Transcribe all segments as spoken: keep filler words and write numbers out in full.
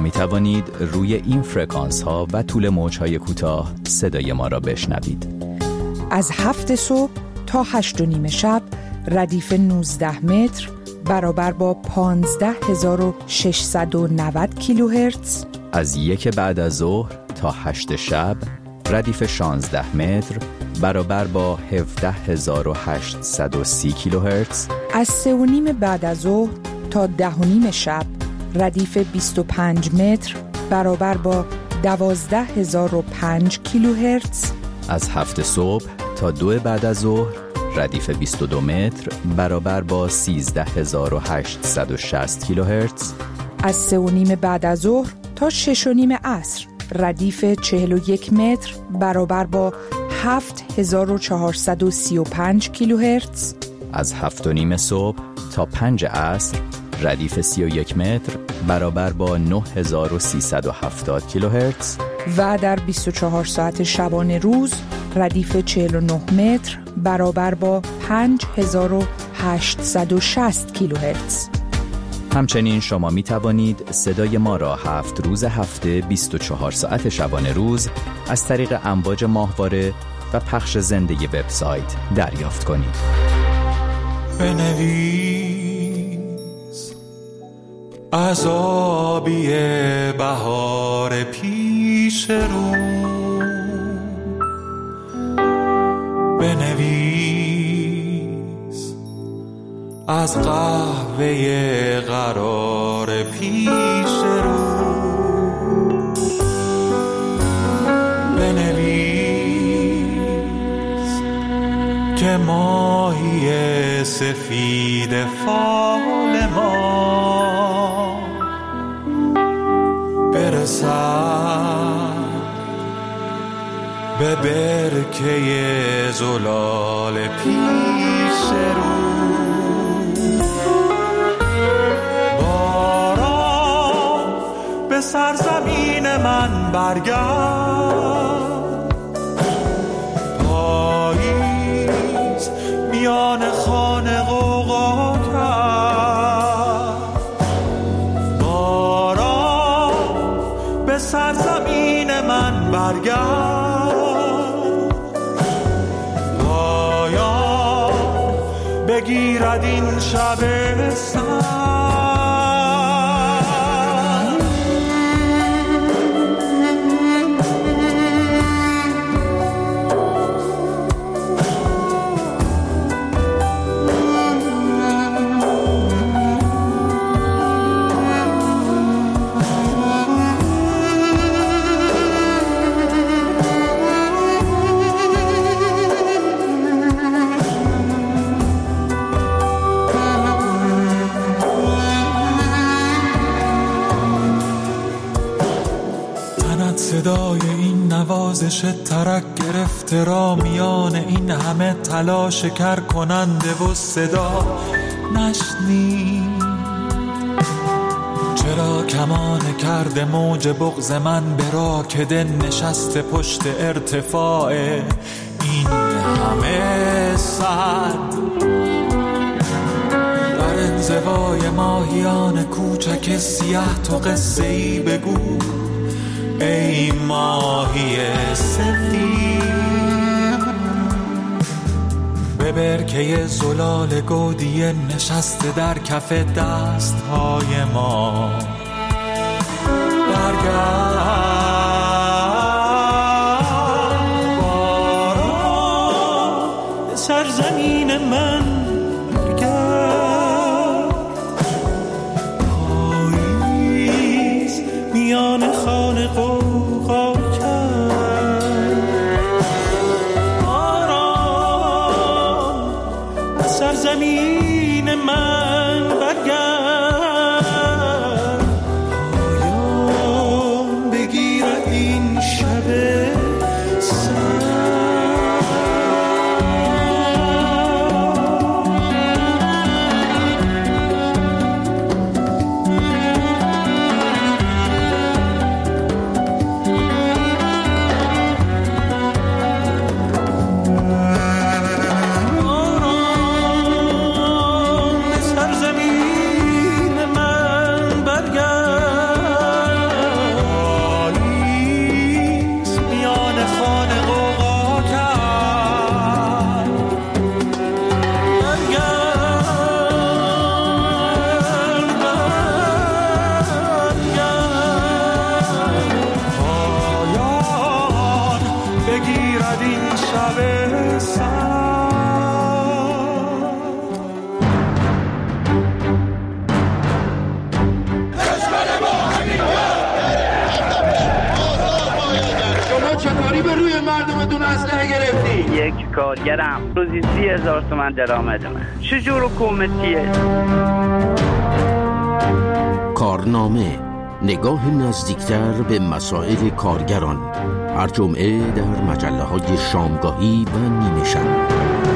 می توانید روی این فرکانس ها و طول موج های کوتاه صدای ما را بشنوید. از هفت صبح تا هشت و نیم شب ردیف نوزده متر برابر با پانزده هزار و ششصد و نود کیلوهرتز. از یک بعد از ظهر تا هشت شب ردیف شانزده متر برابر با هفده هزار و هشتصد و سی کیلوهرتز. از سه و نیم بعد از ظهر تا ده و نیم شب ردیف بیست و پنج متر برابر با دوازده هزار و پنج کیلوهرتز. از هفت صبح تا دو بعد از ظهر ردیف بیست و دو متر برابر با سیزده هزار و هشتصد و شصت کیلوهرتز. از سه و نیم بعد از ظهر تا شش و نیم عصر ردیف چهل و یک متر برابر با هفت هزار و چهارصد و سی و پنج کیلوهرتز. از هفت و نیم صبح تا پنج عصر ردیف سی و یک متر برابر با نه هزار و سیصد و هفتاد کیلوهرتز. و در بیست و چهار ساعت شبانه روز ردیف چهل و نه متر برابر با پنج هزار و هشتصد و شصت کیلوهرتز. همچنین شما می توانید صدای ما را هفت روز هفته بیست و چهار ساعت شبانه روز از طریق امواج ماهواره و پخش زنده وبسایت دریافت کنید. بنویس از آبی بهار پیش رو، بنویس از قهوه قرار پیش رو، بنویس که ماهی سفید فال ما برسد به برکه زلال پیش رو. باران به سرزمین من برگرد، پاییز میان خانه غوغا کرد. باران به سرزمین من برگرد، پایان بگیرد این شب سر. صدای این نوازش ترک گرفته را میان این همه تلاش کر کننده و صدا نشنید. چرا کمان کرده موج بغض من به راکده نشسته پشت ارتفاع این همه صد؟ در انزوای ماهیان کوچک سیاه تو قصه ای بگو ای ماهی سفید، به برکه زلال گودی نشسته در کف دستهای ما برگرد. باران سرزمین من برگرد، پاییز میان خانه غوغا کرد. باران سرزمین من برگرد، پایان بگیرد این شب اسلحه گرفتی؟ یک کارگرم روزی سی هزار تومن درآمدمه. چجور حکومتیه؟ کارنامه، نگاه نزدیکتر به مسائل کارگران، هر جمعه در مجله های شامگاهی و نیمه شب.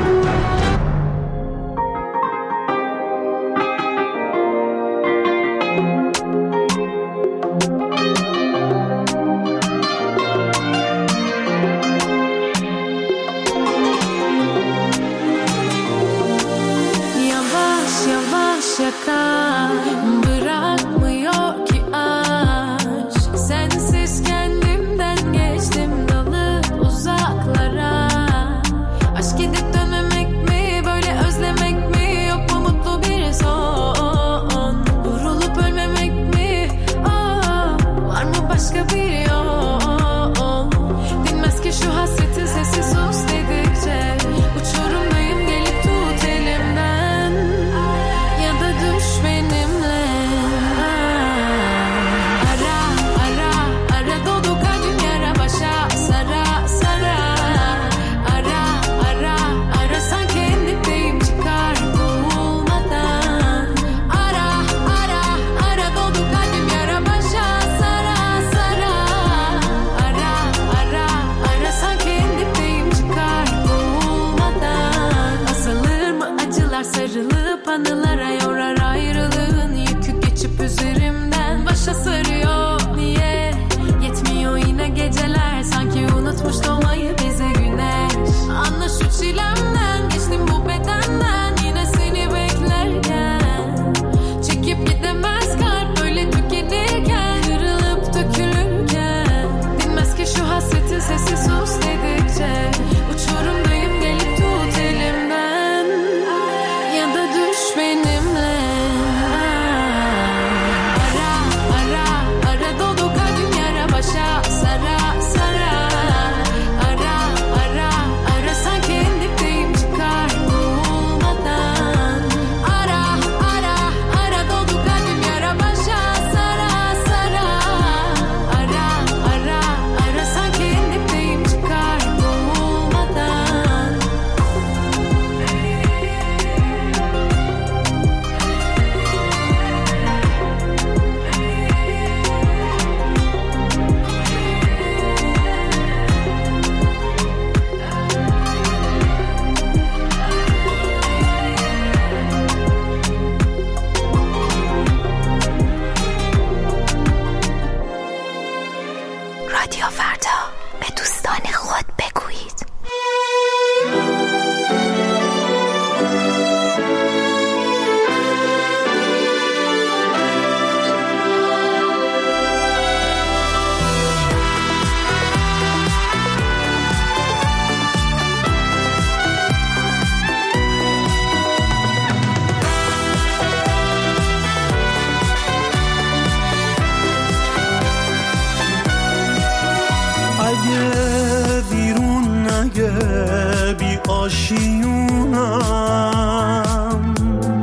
آشیونم،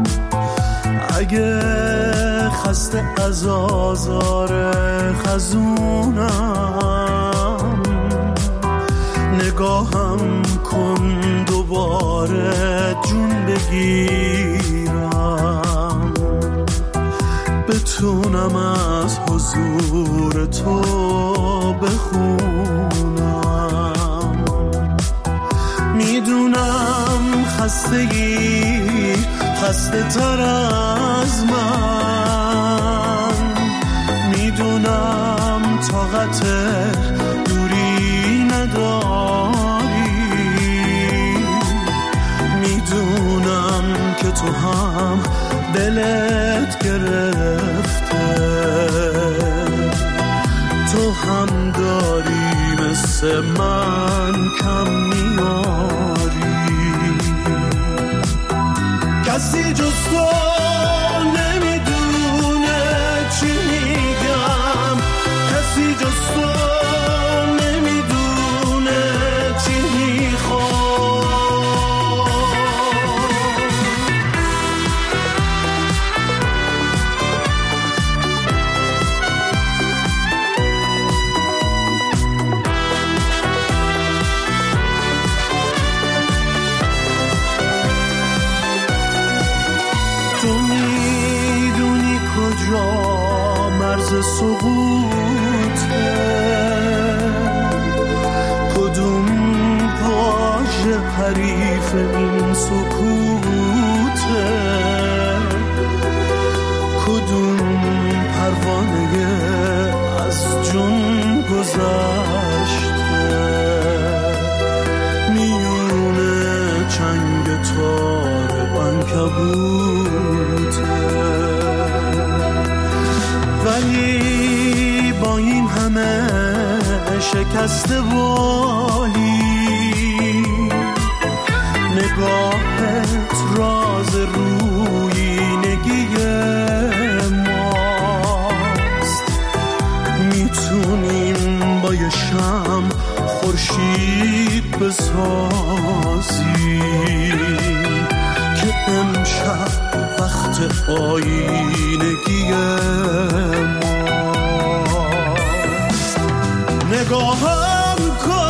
اگه خسته از آزار خزونم، نگاهم کن دوباره جون بگیرم، بتونم از حضور تو بخونم. میدونم خستگی خسته تر از من، میدونم طاقت دوری نداری، میدونم که تو هم دلت گرفته، تو هم داری مثل من کم میاری. کسی جز تو نمیدونه چی میگم، کسی جز تو نمیدونه چی میخوام. سقوطه، کدوم واژه حریف این سکوته، کدوم پروانه از جون گذشته، میونه چنگ تار عنکبوته. ولی با این همه شکست والی، نگاهت راز رویینگی ماست. میتونیم با یه شمع خورشید بسازیم که امشب وقت آینگی ماست. نگاهم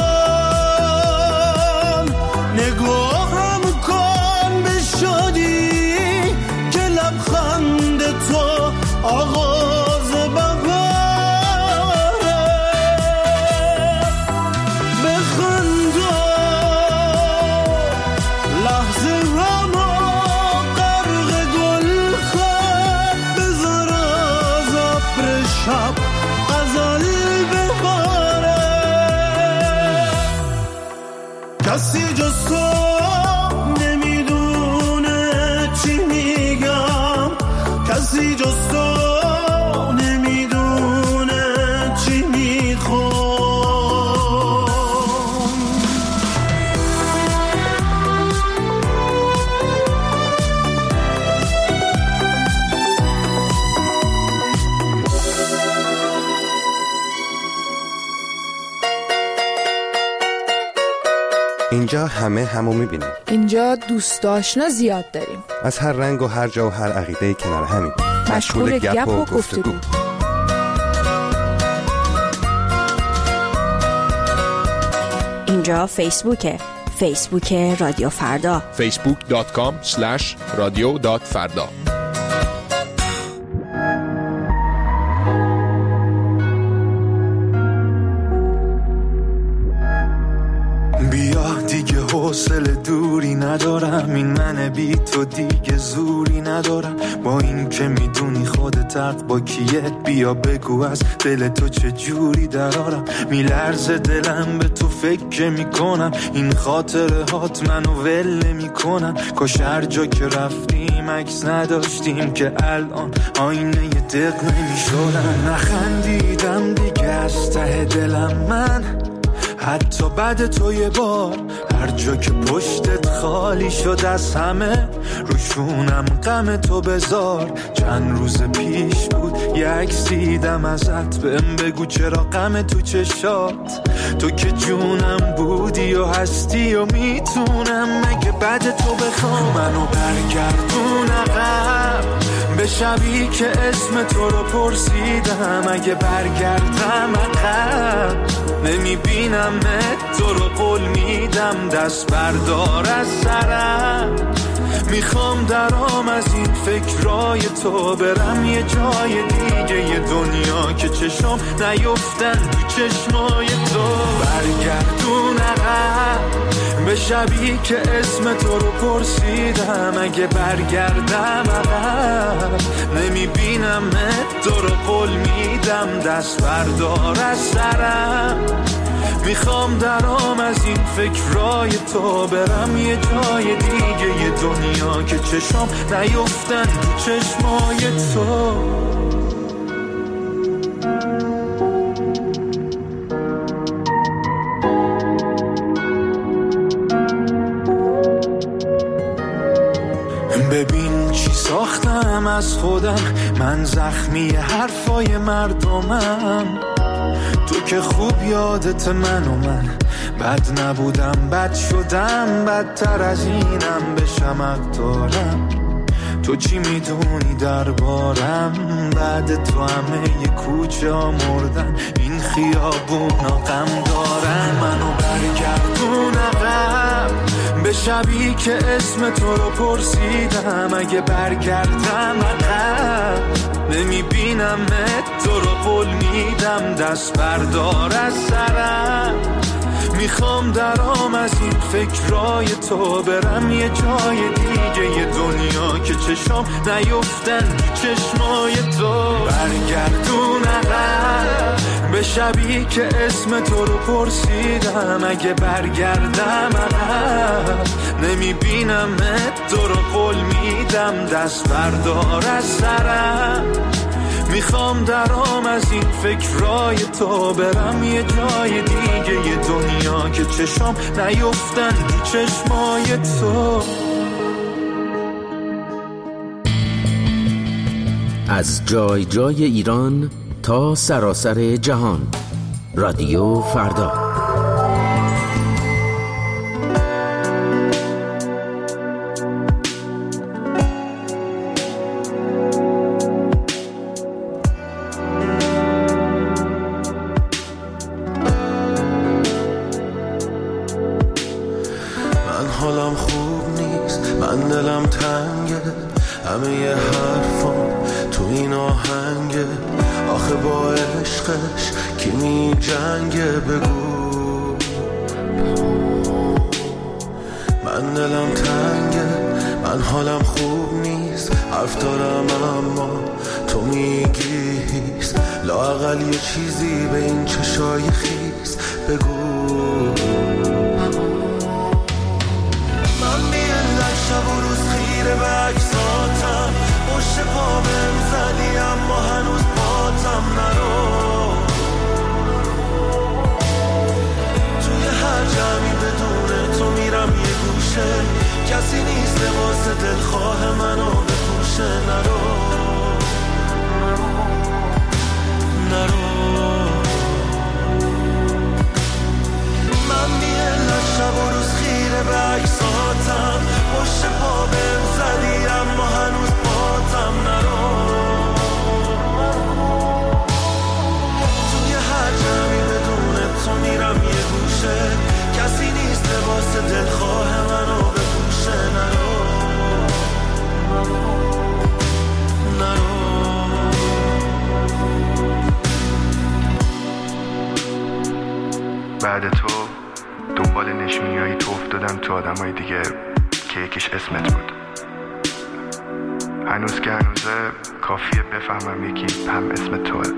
کن، نگاهم کن به شادی که لبخند تو آغاز بهاره. بخنده لحظه رما غرق گل کن، بذار از ابر شب غزل بباره. کسی جز تو نمیدونه چی میگم، کسی جز تو نمیدونه چی میخوام. اینجا همه همو میبینیم. اینجا دوست آشنا زیاد داریم، از هر رنگ و هر جا و هر عقیده کنار همین، مشغول گپ و گفتگو. اینجا فیسبوکه، فیسبوک رادیو فردا، فیسبوک دات کام اسلش رادیو دات فردا. حوصله دوری ندارم، این من بی تو دیگه زوری ندارم. با این که میدونی خودت حق با کیه، بیا بگو از دل تو چه جوری درارم. میلرزه دلم به تو فکر میکنم، این خاطره هات منو ول نمیکنن. کاش هر جا که رفتیم عکس نداشتیم که الان آینه ی دق نمیشدن. نخندیدم دیگه از ته دلم من، حتی بعد تو یه بار هر جا که پشتت خالی شد از همه، روشونم غم تو بذار. چند روز پیش بود یه عکس دیدم ازت، بهم بگو چرا غم تو چشات. تو که جونم بودی و هستی و میتونم مگه بعد تو بخوام منو برگردون عقب به شبی که اسم تو رو پرسیدم. اگه برگردم عقب نمیبینم تو رو، قول میدم دست بردار از سرم. میخوام درام از این فکرای تو برم یه جای دیگه، یه دنیا که چشم نیفتن تو چشمای تو. برگردون عقب به شبی که اسم تو رو پرسیدم. اگه برگردم عقب نمیبینم تو رو، قول میدم دست بردار از سرم. میخوام درام از این فکرای تو برم یه جای دیگه، یه دنیا که چشم نیفتن تو چشمای تو. ببین چی ساختم از خودم، من زخمی حرفای مردمم. تو که خوب یادت من و من بد نبودم، بد شدم، بدتر از اینم بشم اقدارم. تو چی میدونی دربارم؟ بعد تو همه ی کوچه ها مردن، این خیابون ها غم دارن. منو برگردون عقب به شبی که اسم تو رو پرسیدم. اگه برگردم عقب نمیبینمت، تو رو قول میدم دست بردار از سرم. میخوام درام از این فکرای تو برم یه جای دیگه، یه دنیا که چشم نیفتن چشمای تو. برگردون عقب به شبی که اسم تو رو پرسیدم. اگه برگردم عقب نمیبینمت، تو رو قول میدم دست بردار از سرم. میخوام درام از این فکرای تو برم یه جای دیگه، یه دنیا که چشم نیفتن رو چشمای تو. از جای جای ایران تا سراسر جهان، رادیو فردا. حالم خوب نیست، من دلم تنگه، همه ی حرفام تو این آهنگه. آخه با عشقش کی می جنگه بگو. من دلم تنگه، من حالم خوب نیست، حرف دارم اما تو میگی هیست. لااقل یه چیزی به این چشای خیس بگو. شب و روز خیره به عکساتم، پشت پا بهم زدی اما هنوز پاتم نرو. توی هر جمعی بدون تو میرم یه گوشه، کسی نیست لباس دلخواه منو بپوشه. نرو نرو من میلت شب و روز خیره به عکساتم، پشت پا بهم زدی اما هنوز پاتم نرو. توی هر جمعی بدون تو میرم یه گوشه، کسی نیست لباس دلخواه منو بپوشه. نرو نرو بعد تو دنبال نشونیایی تو افتادم تو آدمای دیگه که یکیش اسمت بود. هنوز که هنوزه کافیه بفهمم یکی هم اسم توه.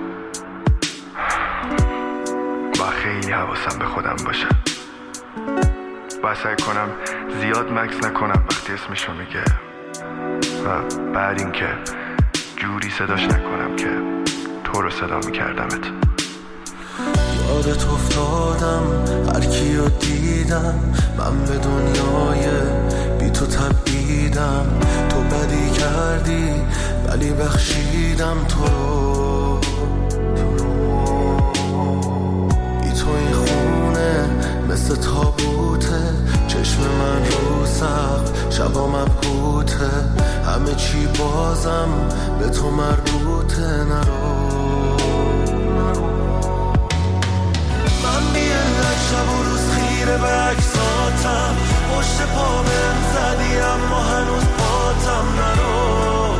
با خیلی حواسم به خودم باشه، با سعی کنم زیاد مکس نکنم وقتی اسمشو میگه، و بعد این که جوری صداش نکنم که تو رو صدا میکردمت. یادت افتادم هر کیو دیدم، من به دنیای بی تو تبعیدم. تو بدی کردی ولی بخشیدم تو رو. بی تو این خونه مثل تابوته، چشم من رو سقف شبا مبهوته. همه چی بازم به تو مربوطه. نرو شب و روز خیره به عکساتم، پشت پا بهم زدی اما هنوز پاتم نرو.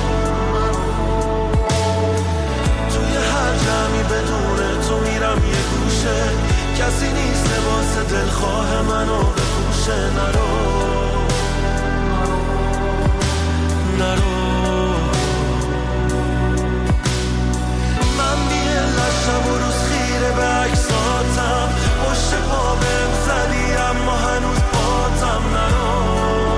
توی هر جمعی بدون تو میرم یه گوشه، کسی نیست لباس دلخواه منو بپوشه. نرو نرو من بیه شب و روز خیره به عکساتم، پشت پا بهم زدی اما هنوز پاتم نرو.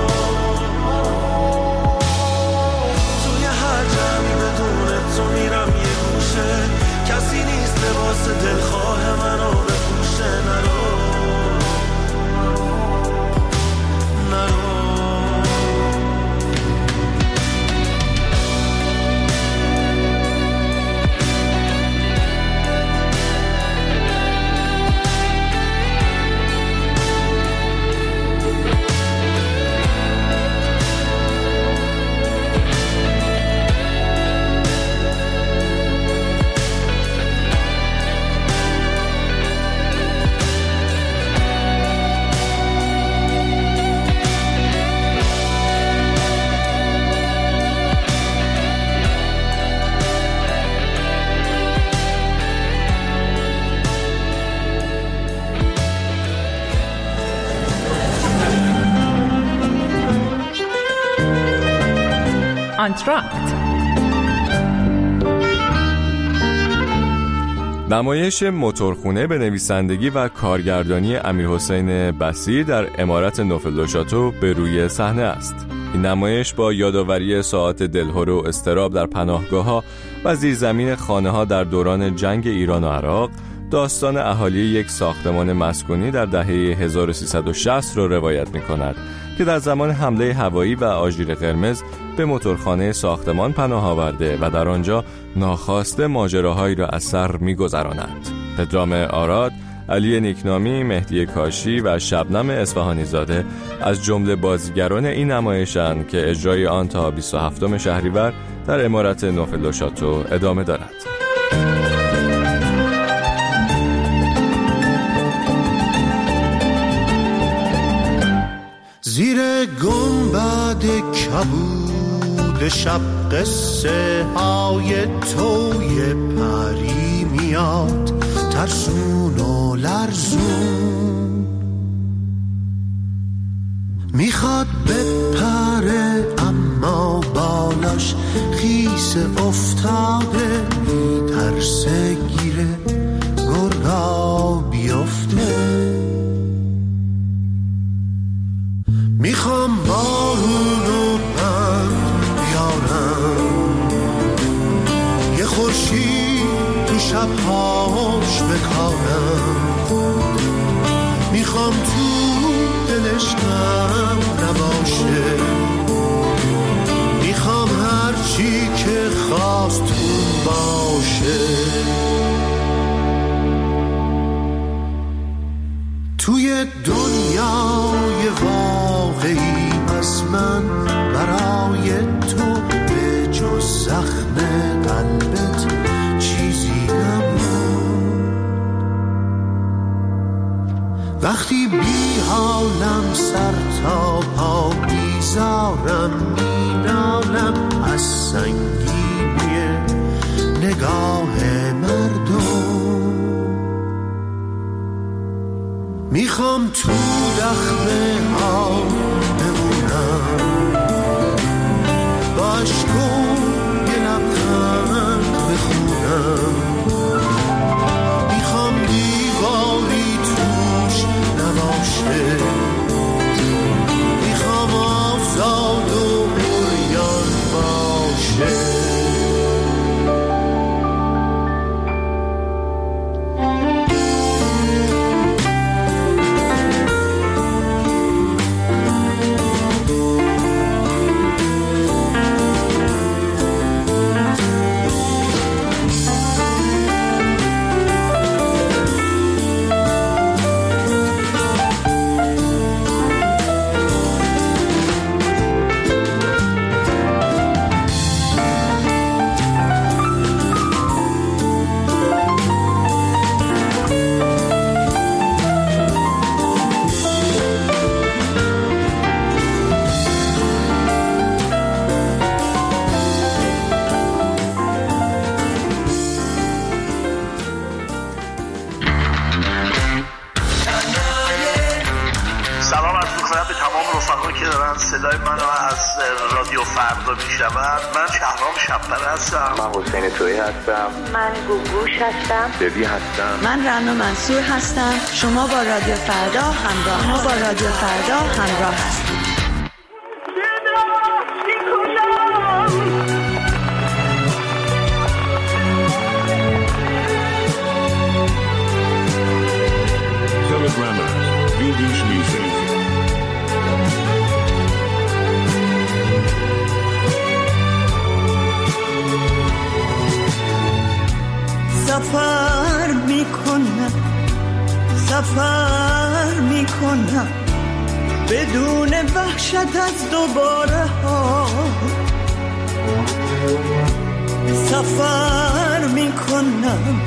آنتراکت. نمایش موتورخونه به نویسندگی و کارگردانی امیرحسین بصیر در عمارت نوفل دو شاتو به روی صحنه است. این نمایش با یادآوری ساعات دلهره و اضطراب در پناهگاه‌ها و زیرزمین خانه‌ها در دوران جنگ ایران و عراق، داستان اهالی یک ساختمان مسکونی در دهه هزار و سیصد و شصت را روایت می‌کند که در زمان حمله هوایی و آژیر قرمز به موتورخانه ساختمان پناه آورده و در آنجا ناخواسته ماجراهایی را از سر می‌گذرانند. پدرام آراد، علی نیکنامی، مهدی کاشی و شبنم اصفهانی زاده از جمله بازیگران این نمایشند که اجرای آن تا بیست و هفتم شهریور در عمارت نوفل دو شاتو ادامه دارد. زیر گنبد کبود شب قصه های توی پری میاد، ترسون و لرزون، میخواد بپره اما بالاش خیس افتاده، میترسه گیره گرگا بیفته. میخوام بارونو بند بیارم، یه خورشید تو شبهاش بکارم، میخوام تو دلش غم نباشه، میخوام هرچی که خواست اون باشه. توی دنیای واقعی از من برای تو به جز زخم قلبت چیزی نمون. وقتی بی حالم سر تا پا بیزارم مینالم از سنگینی نگاه مردم، میخوام تو دخمه ها بمونم، با عشقو یه لبخند بخونم، میخوام دیواری توش نباشه، میخوام آزاد و عریان باشه. صدای منو از رادیو فردا میشنوند. من شهرام شب‌پره هستم. من حسین تویی هستم. من گوگوش هستم. ببی هستم. من رنا منصور هستم. شما با رادیو فردا همراه شما با رادیو فردا همراه هستید. سفر میکنم سفر میکنم بدون وحشت از دوباره ها، سفر میکنم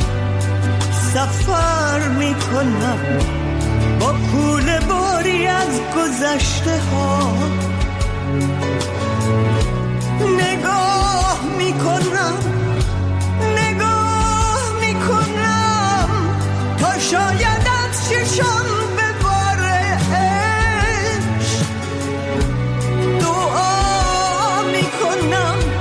سفر میکنم با کوله باری از گذشته ها، نگاه میکنم تا شاید از چشم بباره عشق، دعا میکنم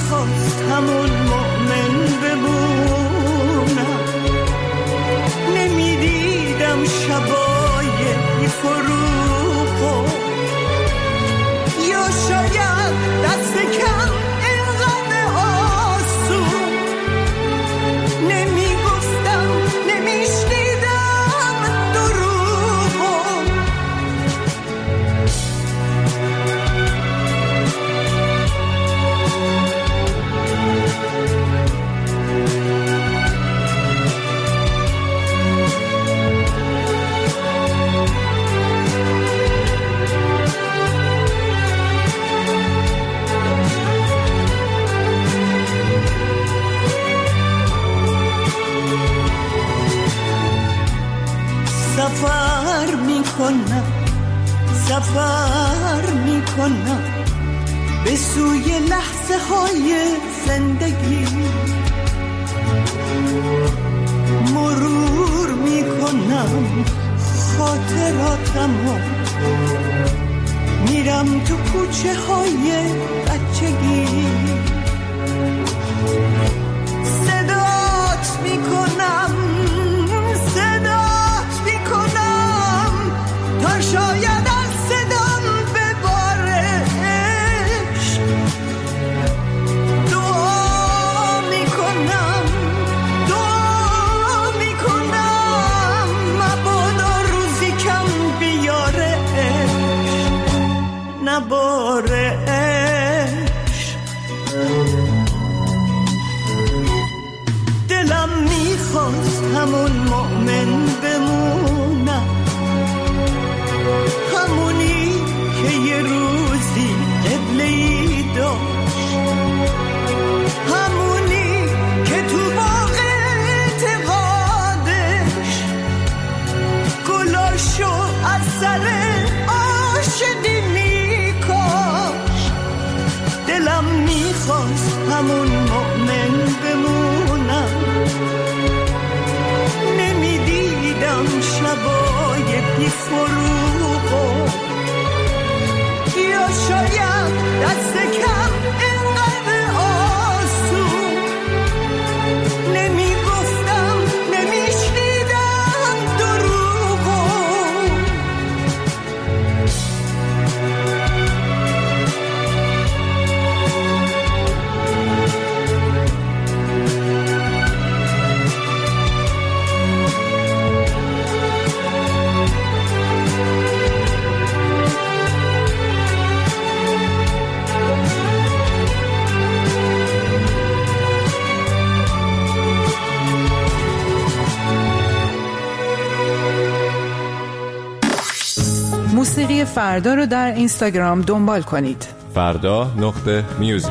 میخواست همون مؤمن بمونم، نمیدیدم شبای بی فروغو، یا شاید دست کم اینقدر آسون، نمیگفتم نمیشنیدم دروغو. سفر میکنم سفر میکنم به سوی لحظه های زندگی، مرور میکنم خاطراتمو، میرم تو کوچه های بچگی، صدات میکنم تا شاید از صدام بباره عشق، دعا میکنم دعا میکنم مبادا روزی کم بیاره عشق، نباره عشق. دلم میخواست همون مؤمن بمونم، همونی که یه روزی قبله‌ای داشت، همونی که تو باغ اعتقادش گلاشو از سر عاشقی میکاش. دلم میخواست همون مؤمن بمونم، نمیدیدم شبای بی فروغو، یا شاید دست کم اینقدر آسون، نمیگفتم نمیشنیدم دروغو. موسیقی فردا رو در اینستاگرام دنبال کنید. فردا نقطه میوزیک.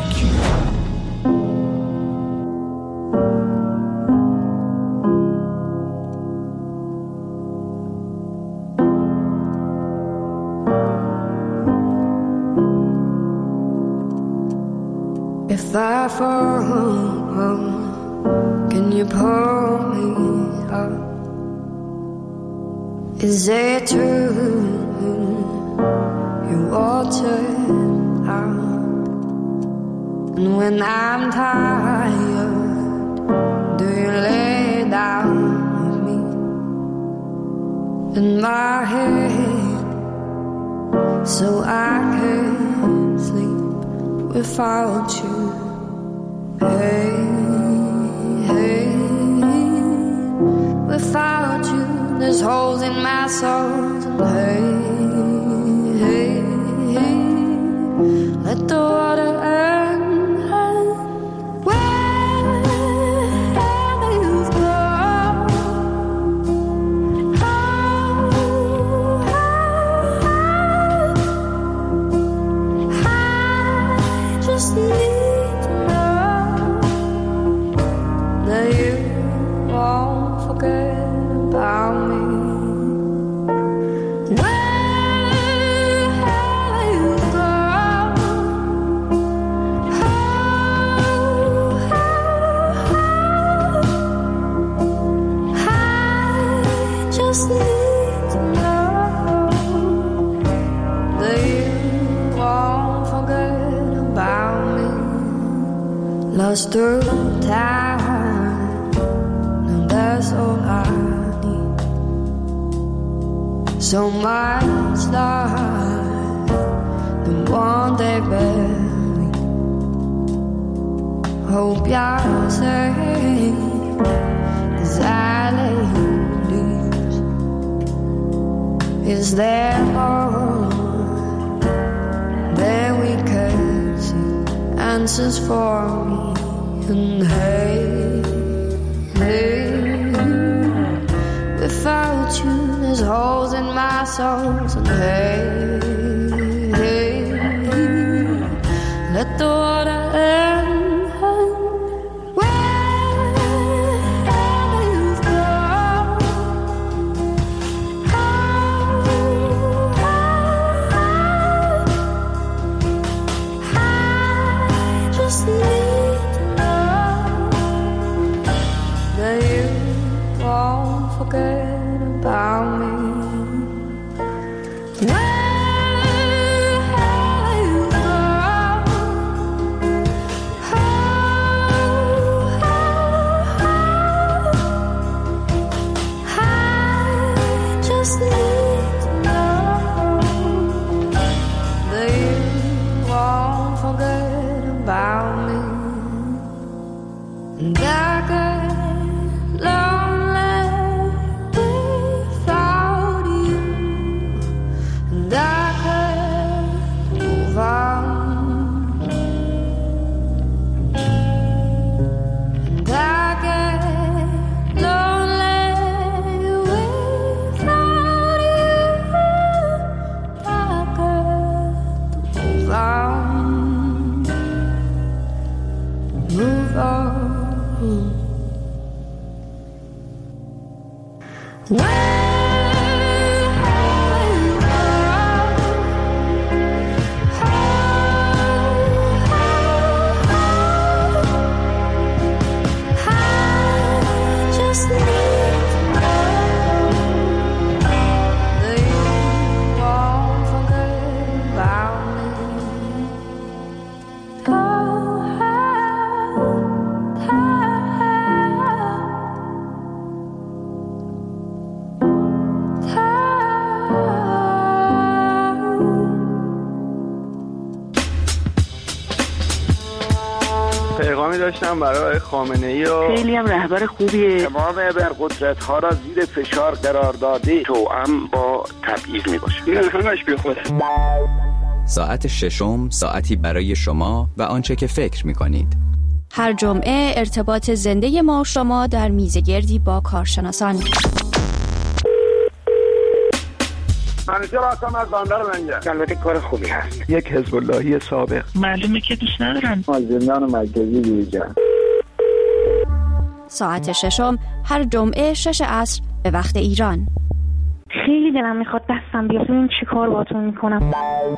If I fall, can you pull me up? Is it true you altered out? And when I'm tired, do you lay down with me in my head so I can sleep without you? Hey, hey, without you there's holes in my soul. Hey, hey, hey, let the water end. Wherever you've gone, oh, oh, I just need to know. lost through time, and that's all I need. So much life, the one day barely. Hope you're safe, 'cause I lay leaves. Is there more that we could see? Answers for me. And hey, hey, without you there's holes in my soul. And hey, hey, let the water in. داشتم برای خامنه‌ای و خیلی هم رهبر خوبیه. تمام ابرقدرت ها را زیر فشار قرار داده، توأم با تبعیض میباشه. این همش بی خوده. ساعت ششم، ساعتی برای شما و آنچه که فکر میکنید. هر جمعه ارتباط زنده ما شما در میزگردی با کارشناسان. منیجر هستم از بندر منجر. البته کار خوبی هست. یک حزب اللهی سابق. معلومه که دوست ندارن. از زندان مرکزی بیرون. ساعت ششم هر جمعه شش عصر به وقت ایران. خیلی دلم میخواد دستم بیاد. این چی کار باتون میکنم؟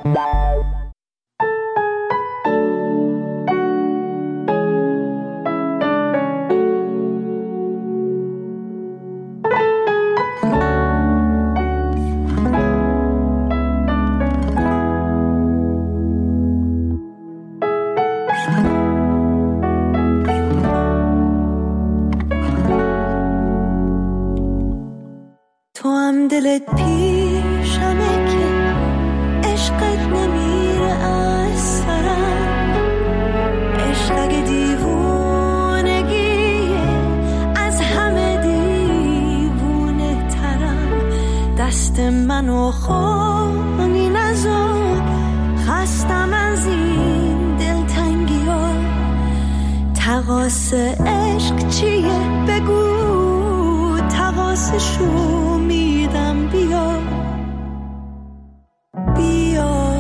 دلت پیشمه که عشقت نمیره از سرم، عشق اگه دیوونگیه از همه دیوونه ترم. دست منو خونی نزار، خستم از این دلتنگی ها. تقاس عشق چیه بگو، تقاسشو میدم. بیا بیا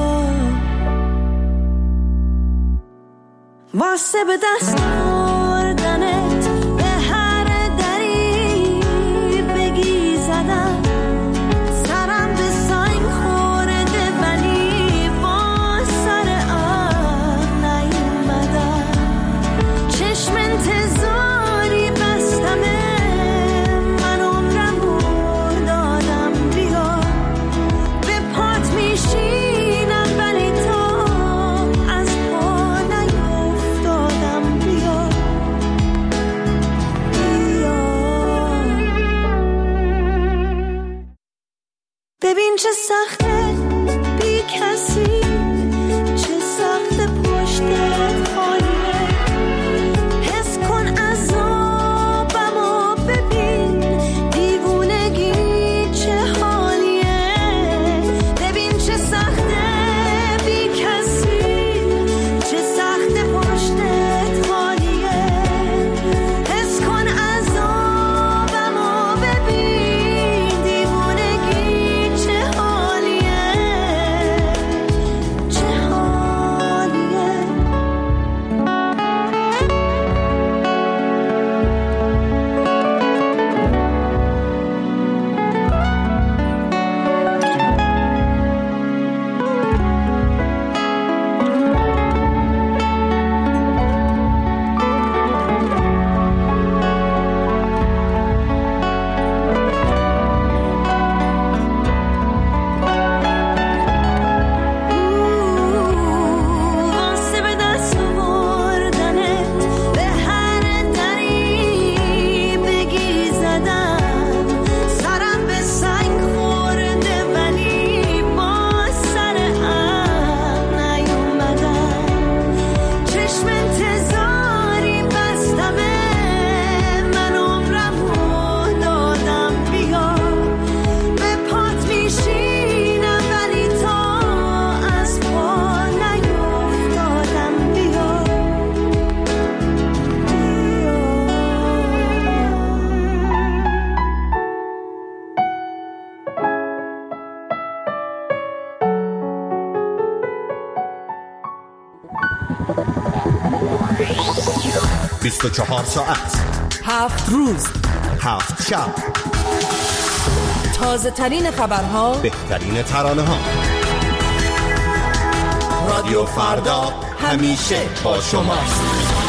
واسه به دست آوردنت به هر دری بگی زدم. سرم به سنگ خورده ولی با سر آن نیومدم. چشم انتظاری بستمه، شینم ولی تو از پا نیفتادم. بیست و چهار ساعت، هفت روز، هفت شب، تازه ترین خبرها، بهترین ترانه ها. رادیو فردا همیشه با شماست.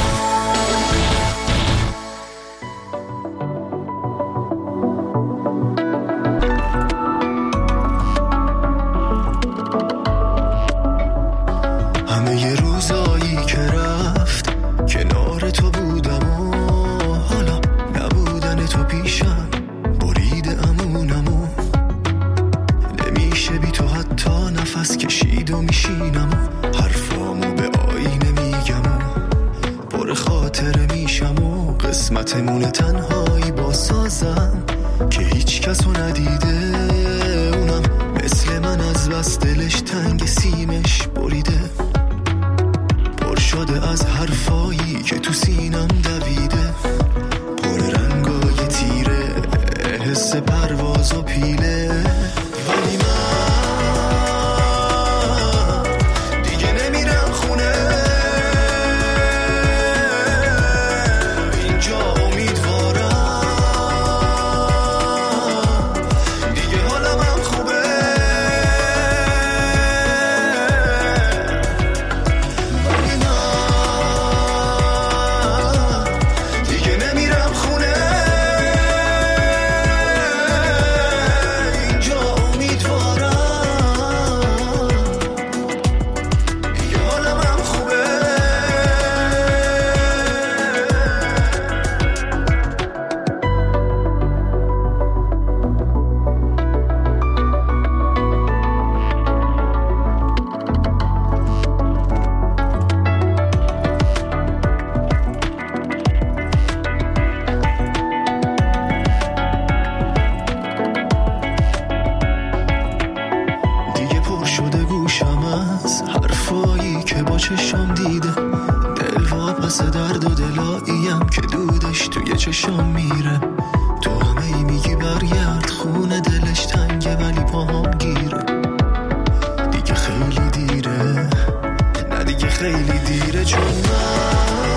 قسمتمون تنهایی با سازم که هیچ کسو ندیده، اونم مثل من از بس دلش تنگ سیمش بریده، پر شده از حرفایی که تو سینم دویده، پر رنگای تیره، حس پرواز و پیله. ولی من دیگه نمیرم خونه، چشم دیده دل واپس درد و دلاییم که دودش توی چشم میره. تو همه ای میگی برگرد خونه، دلش تنگه ولی پاهم گیره. دیگه خیلی دیره، نه دیگه خیلی دیره، چون من